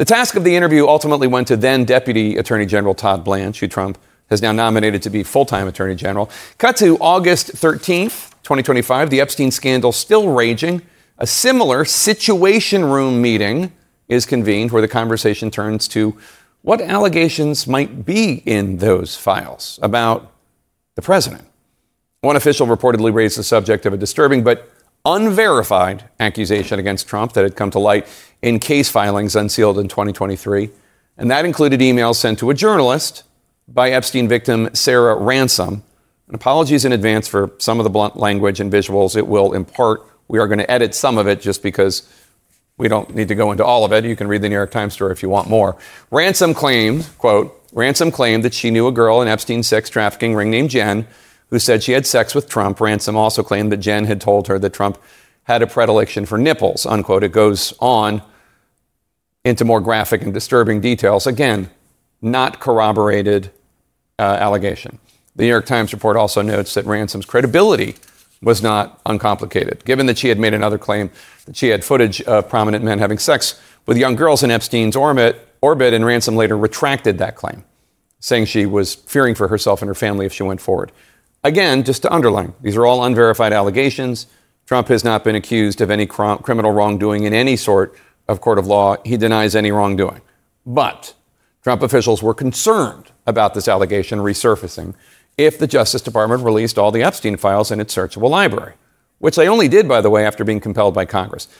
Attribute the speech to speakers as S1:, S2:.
S1: The task of the interview ultimately went to then Deputy Attorney General Todd Blanche, who Trump has now nominated to be full-time Attorney General. Cut to August 13th, 2025, the Epstein scandal still raging. A similar Situation Room meeting is convened where the conversation turns to what allegations might be in those files about the president. One official reportedly raised the subject of a disturbing but unverified accusation against Trump that had come to light in case filings unsealed in 2023. And that included emails sent to a journalist by Epstein victim Sarah Ransom. And apologies in advance for some of the blunt language and visuals it will impart. We are going to edit some of it just because we don't need to go into all of it. You can read the New York Times story if you want more. Ransom claimed, quote, Ransom claimed that she knew a girl in Epstein's sex trafficking ring named Jen who said she had sex with Trump. Ransom also claimed that Jen had told her that Trump had a predilection for nipples, unquote. It goes on into more graphic and disturbing details. Again, not corroborated allegation. The New York Times report also notes that Ransom's credibility was not uncomplicated, given that she had made another claim that she had footage of prominent men having sex with young girls in Epstein's orbit, and Ransom later retracted that claim, saying she was fearing for herself and her family if she went forward. Again, just to underline, these are all unverified allegations. Trump has not been accused of any criminal wrongdoing in any sort of court of law. He denies any wrongdoing. But Trump officials were concerned about this allegation resurfacing if the Justice Department released all the Epstein files in its searchable library, which they only did, by the way, after being compelled by Congress.